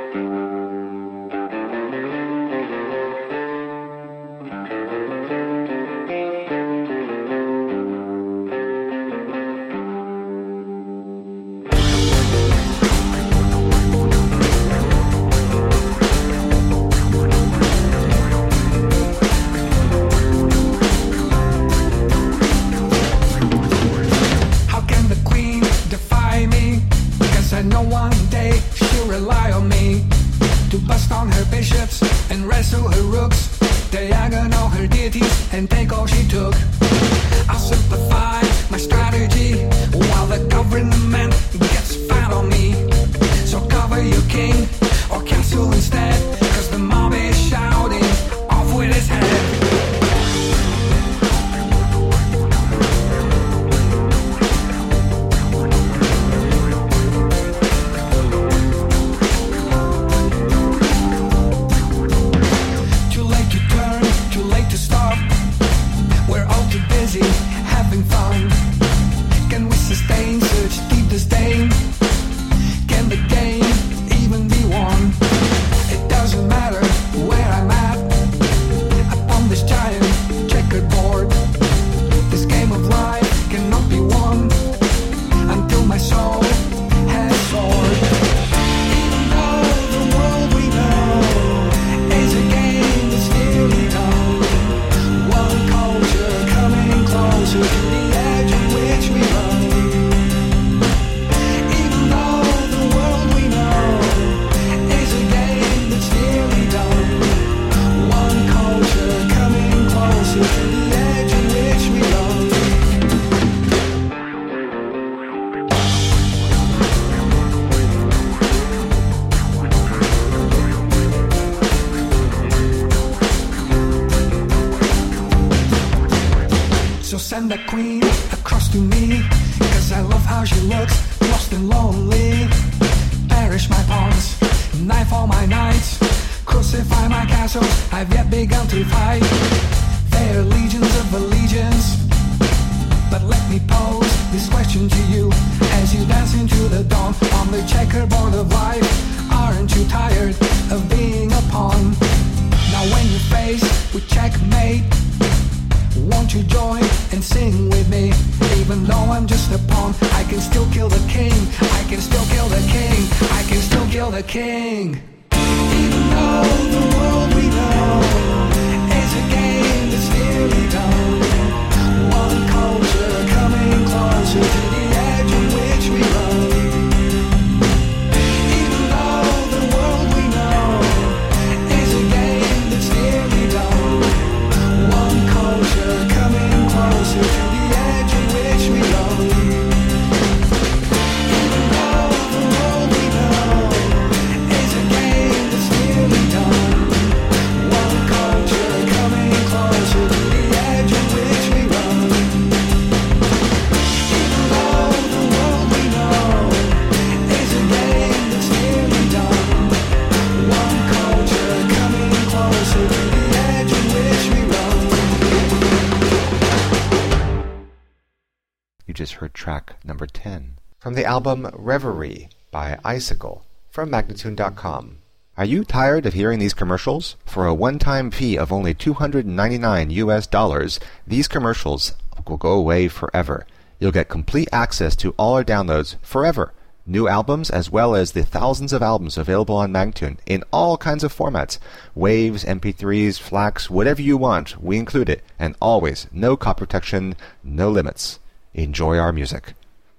Send that queen across to me, 'cause I love how she looks, lost and lonely. Perish my pawns, knife all my knights, crucify my castles, I've yet begun to fight. There are legions of allegiance, but let me pose this question to you. As you dance into the dawn on the checkerboard of life, aren't you tired of being a pawn? Now when you're faced with checkmate, won't you join and sing with me? Even though I'm just a pawn, I can still kill the king. I can still kill the king. I can still kill the king. Even though the world we know is a game that's nearly done. One culture coming closer to the edge on which we run. Even though the world we know is a game that's nearly done. One culture coming closer to the edge on which we run. Even though the world we know is a game that's nearly done. One culture coming closer to the edge on which we run. Even though the world we know is a game that's nearly done. One culture coming closer to the edge on which we run. You just heard track number 10 from the album Reverie by Icicle from Magnatune.com. Are you tired of hearing these commercials? For a one-time fee of only $299, these commercials will go away forever. You'll get complete access to all our downloads forever. New albums as well as the thousands of albums available on Magnatune in all kinds of formats. Waves, MP3s, FLACs, whatever you want, we include it. And always, no copy protection, no limits. Enjoy our music.